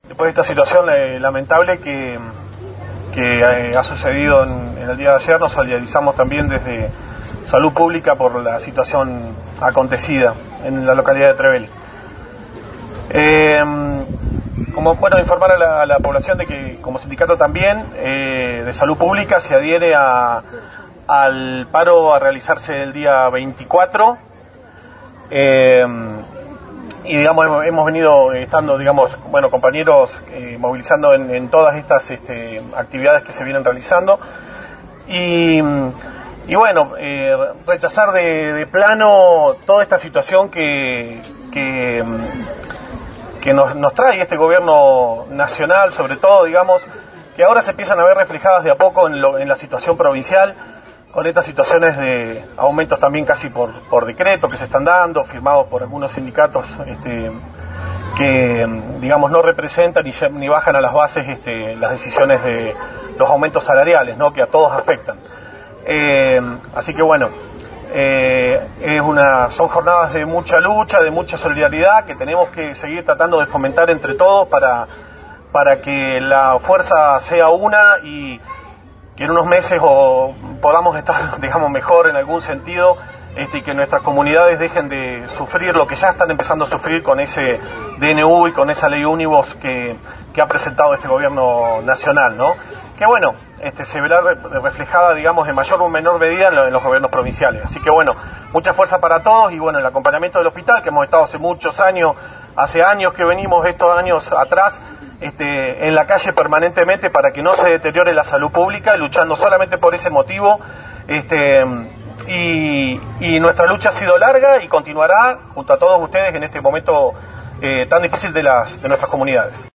Después de esta situación lamentable que ha sucedido en el día de ayer, nos solidarizamos también desde Salud Pública por la situación acontecida en la localidad de Treveli. Informar a la población de que como sindicato también de Salud Pública se adhiere al paro a realizarse el día 24. Y hemos venido estando, compañeros movilizando en todas estas actividades que se vienen realizando. Rechazar de plano toda esta situación que nos trae este gobierno nacional, sobre todo, que ahora se empiezan a ver reflejadas de a poco en la situación provincial, con estas situaciones de aumentos también casi por decreto que se están dando, firmados por algunos sindicatos que no representan ni bajan a las bases las decisiones de los aumentos salariales, ¿no?, que a todos afectan. Así que son jornadas de mucha lucha, de mucha solidaridad, que tenemos que seguir tratando de fomentar entre todos para que la fuerza sea una y que en unos meses podamos estar, mejor en algún sentido, y que nuestras comunidades dejen de sufrir lo que ya están empezando a sufrir con ese DNU y con esa ley Ómnibus que ha presentado este gobierno nacional, ¿no? Que se verá reflejada, en mayor o menor medida en los gobiernos provinciales. Así que mucha fuerza para todos y el acompañamiento del hospital, que hemos estado hace muchos años, hace años que venimos, estos años atrás, en la calle permanentemente para que no se deteriore la salud pública, luchando solamente por ese motivo. Y nuestra lucha ha sido larga y continuará junto a todos ustedes en este momento tan difícil de nuestras comunidades.